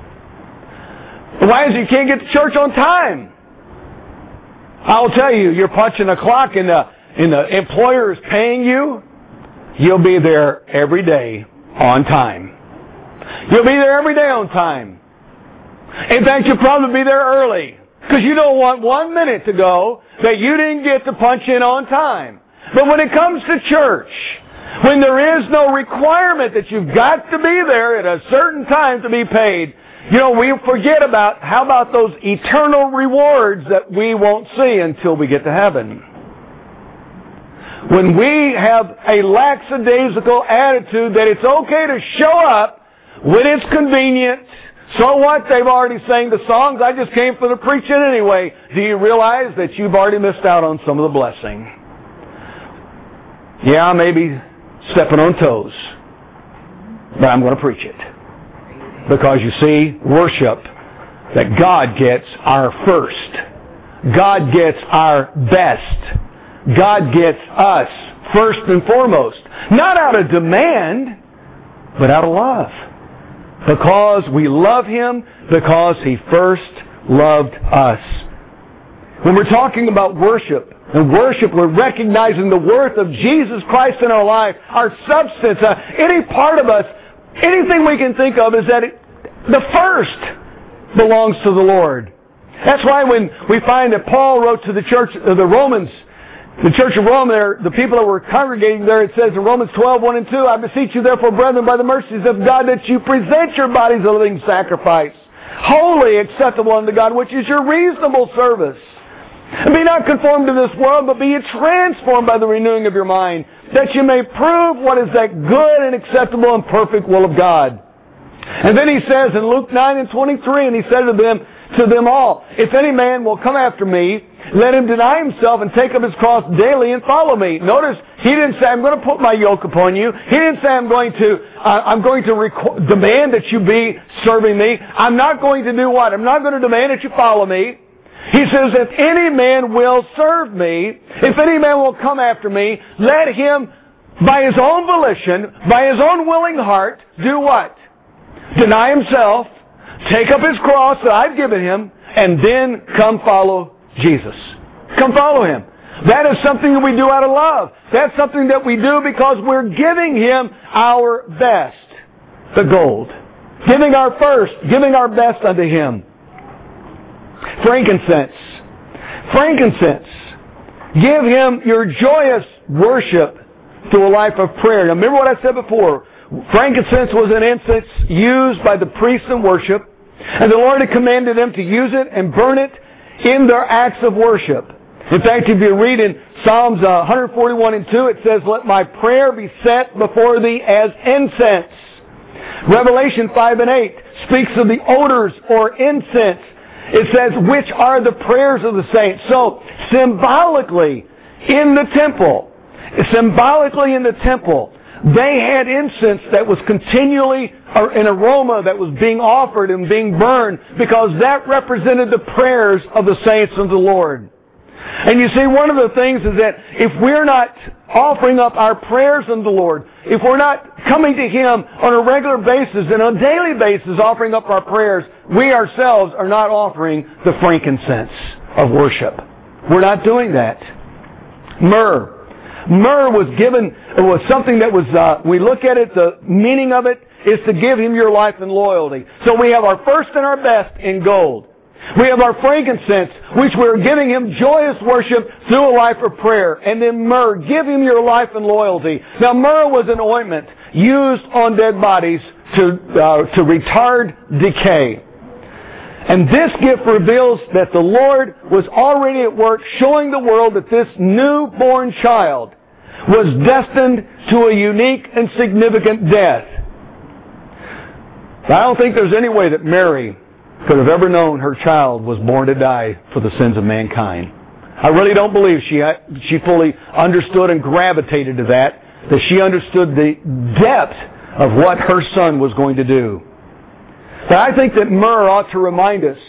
Why is it you can't get to church on time? I'll tell you, you're punching a clock and the employer is paying you. You'll be there every day on time. You'll be there every day on time. In fact, you'll probably be there early. Because you don't want 1 minute to go that you didn't get to punch in on time. But when it comes to church, when there is no requirement that you've got to be there at a certain time to be paid, you know, we forget about, how about those eternal rewards that we won't see until we get to heaven. When we have a lackadaisical attitude that it's okay to show up when it's convenient, so what? They've already sang the songs. I just came for the preaching anyway. Do you realize that you've already missed out on some of the blessing? Yeah, I may be stepping on toes, but I'm going to preach it. Because you see, worship, that God gets our first. God gets our best. God gets us first and foremost. Not out of demand, but out of love. Because we love Him, because He first loved us. When we're talking about worship, and worship, we're recognizing the worth of Jesus Christ in our life, our substance, any part of us, anything we can think of is that the first belongs to the Lord. That's why when we find that Paul wrote to the church of the Romans, the church of Rome there, the people that were congregating there, it says in Romans 12:1 and 2, I beseech you therefore, brethren, by the mercies of God, that you present your bodies a living sacrifice, holy, acceptable unto God, which is your reasonable service. And be not conformed to this world, but be ye transformed by the renewing of your mind, that you may prove what is that good and acceptable and perfect will of God. And then he says in Luke 9:23, and he said to them all, if any man will come after me, let him deny himself and take up his cross daily and follow me. Notice, he didn't say, I'm going to put my yoke upon you. He didn't say, I'm going to demand that you be serving me. I'm not going to do what? I'm not going to demand that you follow me. He says, if any man will serve me, if any man will come after me, let him, by his own volition, by his own willing heart, do what? Deny himself, take up his cross that I've given him, and then come follow Jesus. Come follow Him. That is something that we do out of love. That's something that we do because we're giving Him our best. The gold. Giving our first. Giving our best unto Him. Frankincense. Frankincense. Give Him your joyous worship through a life of prayer. Now remember what I said before. Frankincense was an incense used by the priests in worship, and the Lord had commanded them to use it and burn it in their acts of worship. In fact, if you read in Psalms 141 and 2, it says, "Let my prayer be set before thee as incense." Revelation 5 and 8 speaks of the odors or incense. It says, which are the prayers of the saints. So, symbolically in the temple, they had incense that was continually, or an aroma that was being offered and being burned, because that represented the prayers of the saints of the Lord. And you see, one of the things is that if we're not offering up our prayers unto the Lord, if we're not coming to Him on a regular basis and on a daily basis offering up our prayers, we ourselves are not offering the frankincense of worship. We're not doing that. Myrrh. Myrrh was something that was, we look at it, the meaning of it is to give Him your life and loyalty. So we have our first and our best in gold. We have our frankincense, which we're giving Him joyous worship through a life of prayer. And then myrrh, give Him your life and loyalty. Now myrrh was an ointment used on dead bodies to retard decay. And this gift reveals that the Lord was already at work showing the world that this newborn child was destined to a unique and significant death. I don't think there's any way that Mary could have ever known her child was born to die for the sins of mankind. I really don't believe she fully understood and gravitated to that she understood the depth of what her son was going to do. But I think that myrrh ought to remind us.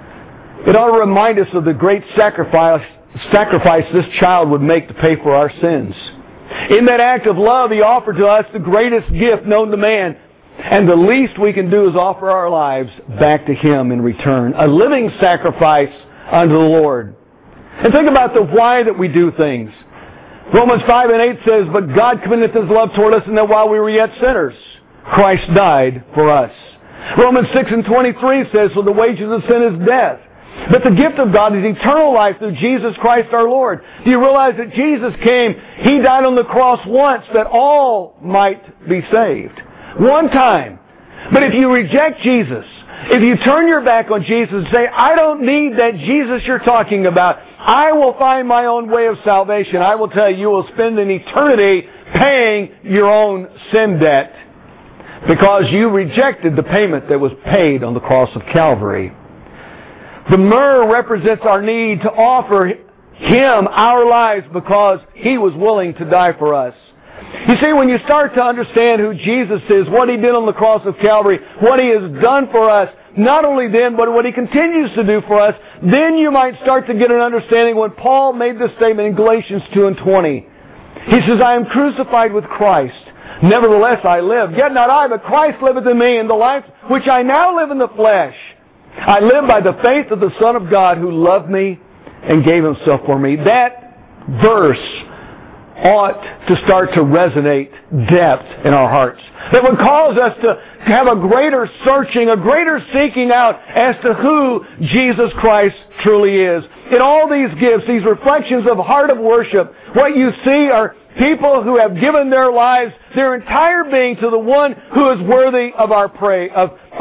It ought to remind us of the great sacrifice this child would make to pay for our sins. In that act of love, He offered to us the greatest gift known to man. And the least we can do is offer our lives back to Him in return. A living sacrifice unto the Lord. And think about the why that we do things. Romans 5 and 8 says, "But God commendeth His love toward us, and that while we were yet sinners, Christ died for us." Romans 6 and 23 says, "For the wages of sin is death, but the gift of God is eternal life through Jesus Christ our Lord." Do you realize that Jesus came, He died on the cross once that all might be saved? One time. But if you reject Jesus, if you turn your back on Jesus and say, "I don't need that Jesus you're talking about. I will find my own way of salvation," I will tell you will spend an eternity paying your own sin debt because you rejected the payment that was paid on the cross of Calvary. The myrrh represents our need to offer Him our lives because He was willing to die for us. You see, when you start to understand who Jesus is, what He did on the cross of Calvary, what He has done for us, not only then, but what He continues to do for us, then you might start to get an understanding when Paul made this statement in Galatians 2 and 20. He says, "I am crucified with Christ. Nevertheless I live. Yet not I, but Christ liveth in me, and the life which I now live in the flesh, I live by the faith of the Son of God who loved me and gave Himself for me." That verse ought to start to resonate depth in our hearts. That would cause us to have a greater searching, a greater seeking out as to who Jesus Christ truly is. In all these gifts, these reflections of heart of worship, what you see are people who have given their lives, their entire being to the one who is worthy of our praise.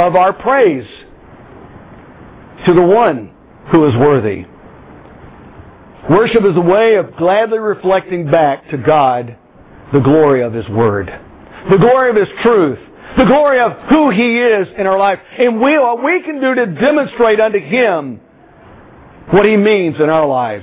To the one who is worthy. Worship is a way of gladly reflecting back to God the glory of His Word, the glory of His truth, the glory of who He is in our life, and what we can do to demonstrate unto Him what He means in our lives.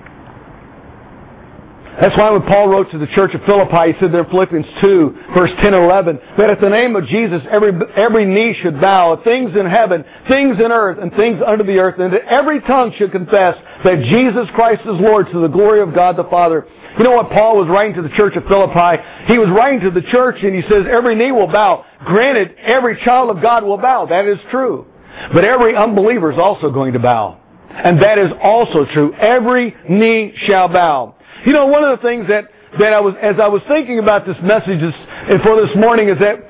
That's why when Paul wrote to the church of Philippi, he said there in Philippians 2, verse 10 and 11, that at the name of Jesus every knee should bow, of things in heaven, things in earth, and things under the earth, and that every tongue should confess that Jesus Christ is Lord, to the glory of God the Father. You know what Paul was writing to the church of Philippi? He was writing to the church and he says every knee will bow. Granted, every child of God will bow. That is true. But every unbeliever is also going to bow. And that is also true. Every knee shall bow. You know, one of the things that as I was thinking about this message for this morning is that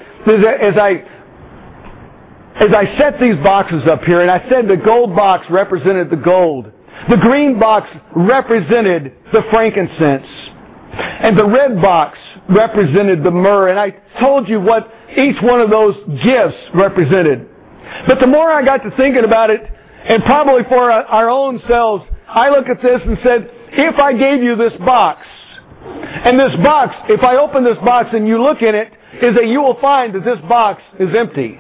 as I set these boxes up here, and I said the gold box represented the gold. The green box represented the frankincense. And the red box represented the myrrh. And I told you what each one of those gifts represented. But the more I got to thinking about it, and probably for our own selves, I look at this and said, if I gave you this box, and this box, if I open this box and you look in it, is that you will find that this box is empty.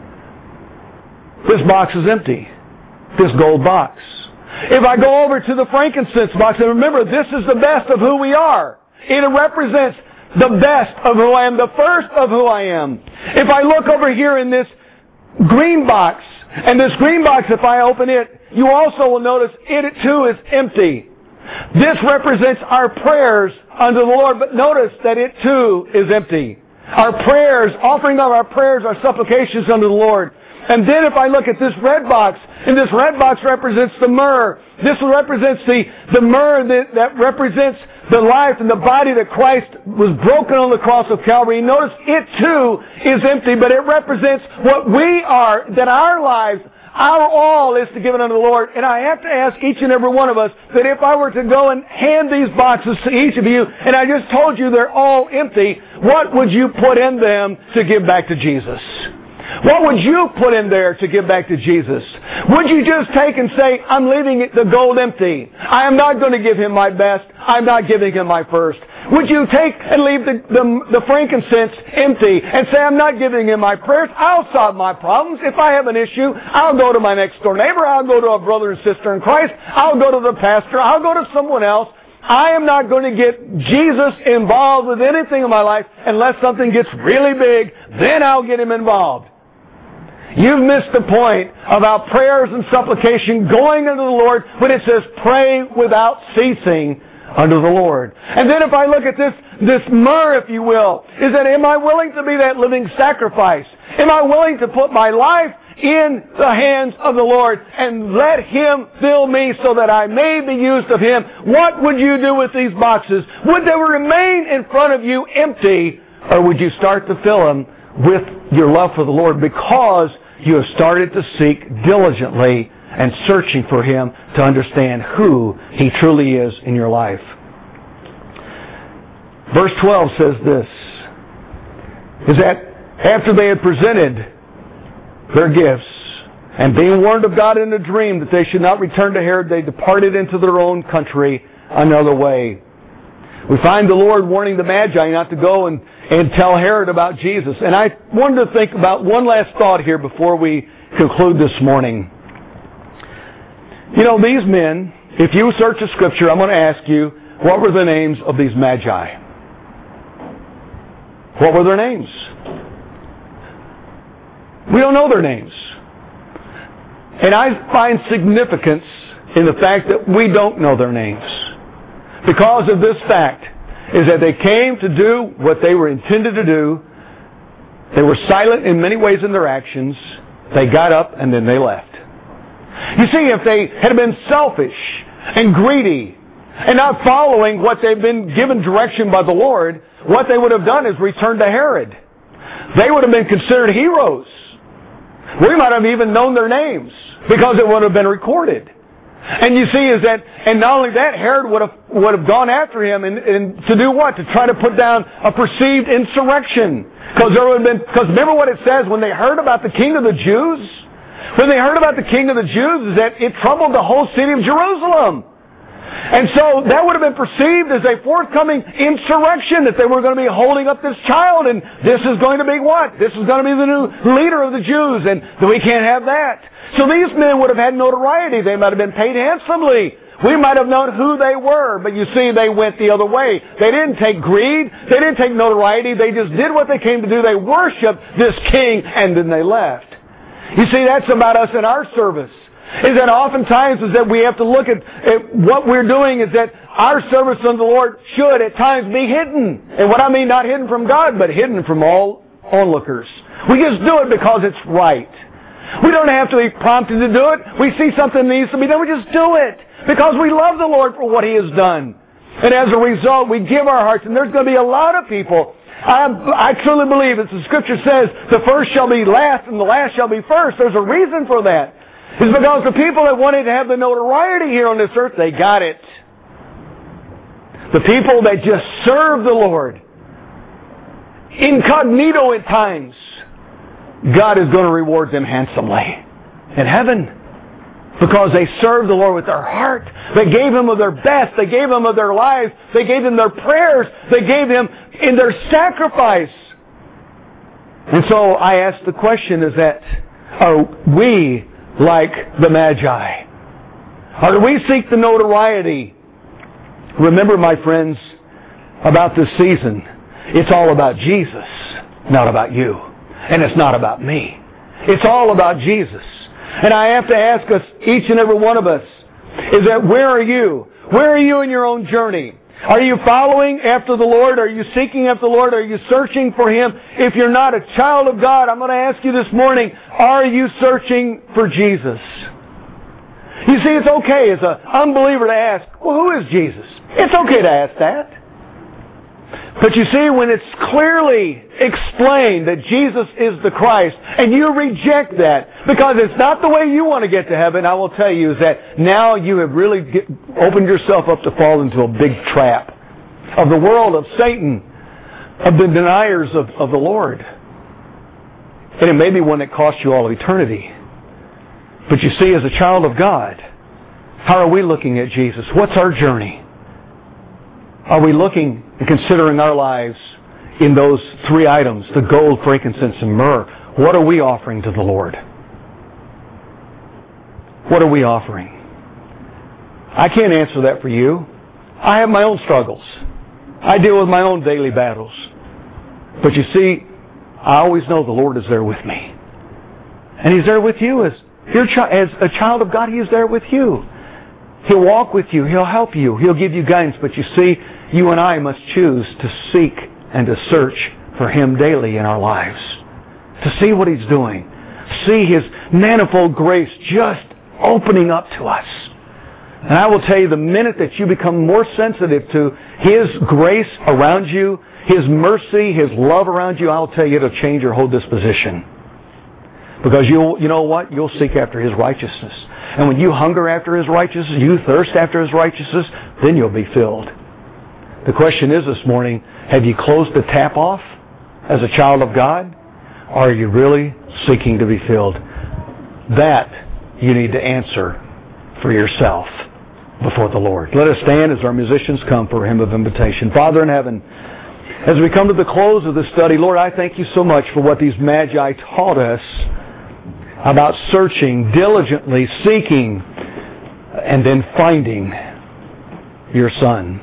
This box is empty. This gold box. If I go over to the frankincense box, and remember, this is the best of who we are. It represents the best of who I am, the first of who I am. If I look over here in this green box, and this green box, if I open it, you also will notice it too is empty. This represents our prayers unto the Lord, but notice that it too is empty. Our prayers, offering of our prayers, our supplications unto the Lord. And then if I look at this red box, and this red box represents the myrrh. This represents the myrrh that represents the life and the body that Christ was broken on the cross of Calvary. Notice it too is empty, but it represents what we are, that our lives, our all is to give it unto the Lord. And I have to ask each and every one of us that if I were to go and hand these boxes to each of you, and I just told you they're all empty, what would you put in them to give back to Jesus? What would you put in there to give back to Jesus? Would you just take and say, I'm leaving the gold empty. I am not going to give Him my best. I'm not giving Him my first. Would you take and leave the frankincense empty and say, I'm not giving Him my prayers. I'll solve my problems. If I have an issue, I'll go to my next door neighbor. I'll go to a brother and sister in Christ. I'll go to the pastor. I'll go to someone else. I am not going to get Jesus involved with anything in my life unless something gets really big. Then I'll get Him involved. You've missed the point about prayers and supplication going unto the Lord when it says pray without ceasing unto the Lord. And then if I look at this myrrh, if you will, is that am I willing to be that living sacrifice? Am I willing to put my life in the hands of the Lord and let Him fill me so that I may be used of Him? What would you do with these boxes? Would they remain in front of you empty, or would you start to fill them with your love for the Lord because you have started to seek diligently and searching for Him to understand who He truly is in your life? Verse 12 says this, is that after they had presented their gifts and being warned of God in a dream that they should not return to Herod, they departed into their own country another way. We find the Lord warning the Magi not to go and tell Herod about Jesus. And I wanted to think about one last thought here before we conclude this morning. You know, these men, if you search the Scripture, I'm going to ask you, what were the names of these Magi? What were their names? We don't know their names. And I find significance in the fact that we don't know their names. Because of this fact, is that they came to do what they were intended to do. They were silent in many ways in their actions. They got up and then they left. You see, if they had been selfish and greedy and not following what they've been given direction by the Lord, what they would have done is returned to Herod. They would have been considered heroes. We might have even known their names because it would have been recorded. And you see is that, and not only that, Herod would have gone after him and to do what? To try to put down a perceived insurrection. Because remember what it says when they heard about the King of the Jews? When they heard about the King of the Jews, is that it troubled the whole city of Jerusalem. And so that would have been perceived as a forthcoming insurrection, that they were going to be holding up this child, and this is going to be what? This is going to be the new leader of the Jews, and we can't have that. So these men would have had notoriety. They might have been paid handsomely. We might have known who they were, but you see, they went the other way. They didn't take greed. They didn't take notoriety. They just did what they came to do. They worshiped this king, and then they left. You see, that's about us in our service. Is that oftentimes is that we have to look at what we're doing is that our service unto the Lord should at times be hidden. And what I mean, not hidden from God, but hidden from all onlookers. We just do it because it's right. We don't have to be prompted to do it. We see something needs to be done, we just do it. Because we love the Lord for what He has done. And as a result, we give our hearts. And there's going to be a lot of people. I truly believe, as the Scripture says, the first shall be last and the last shall be first. There's a reason for that. It's because the people that wanted to have the notoriety here on this earth, they got it. The people that just serve the Lord, incognito at times, God is going to reward them handsomely in heaven. Because they served the Lord with their heart. They gave Him of their best. They gave Him of their lives. They gave Him their prayers. They gave Him in their sacrifice. And so I ask the question, is that, are we like the Magi? Or do we seek the notoriety? Remember, my friends, about this season, it's all about Jesus, not about you. And it's not about me. It's all about Jesus. And I have to ask us, each and every one of us, is that where are you? Where are you in your own journey? Are you following after the Lord? Are you seeking after the Lord? Are you searching for Him? If you're not a child of God, I'm going to ask you this morning, are you searching for Jesus? You see, it's okay as an unbeliever to ask, well, who is Jesus? It's okay to ask that. But you see, when it's clearly explained that Jesus is the Christ, and you reject that, because it's not the way you want to get to heaven, I will tell you is that now you have really opened yourself up to fall into a big trap of the world, of Satan, of the deniers of the Lord. And it may be one that costs you all of eternity. But you see, as a child of God, how are we looking at Jesus? What's our journey? Are we looking and considering our lives in those three items, the gold, frankincense, and myrrh? What are we offering to the Lord? What are we offering? I can't answer that for you. I have my own struggles. I deal with my own daily battles. But you see, I always know the Lord is there with me. And He's there with you. As a child of God, He is there with you. He'll walk with you. He'll help you. He'll give you guidance. But you see, you and I must choose to seek and to search for Him daily in our lives. To see what He's doing. See His manifold grace just opening up to us. And I will tell you, the minute that you become more sensitive to His grace around you, His mercy, His love around you, I'll tell you, it'll change your whole disposition. Because you know what? You'll seek after His righteousness. And when you hunger after His righteousness, you thirst after His righteousness, then you'll be filled. The question is this morning, have you closed the tap off as a child of God? Or are you really seeking to be filled? That you need to answer for yourself before the Lord. Let us stand as our musicians come for a hymn of invitation. Father in heaven, as we come to the close of this study, Lord, I thank You so much for what these Magi taught us about searching, diligently seeking, and then finding Your Son.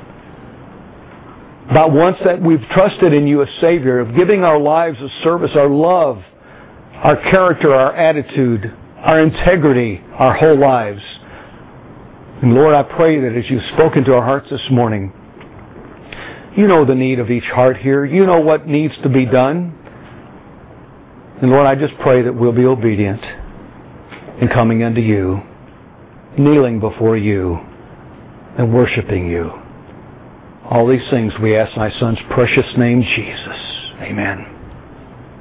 About once that we've trusted in You as Savior, of giving our lives of service, our love, our character, our attitude, our integrity, our whole lives. And Lord, I pray that as You've spoken to our hearts this morning, You know the need of each heart here. You know what needs to be done. And Lord, I just pray that we'll be obedient in coming unto You, kneeling before You, and worshiping You. All these things we ask in Thy Son's precious name, Jesus. Amen.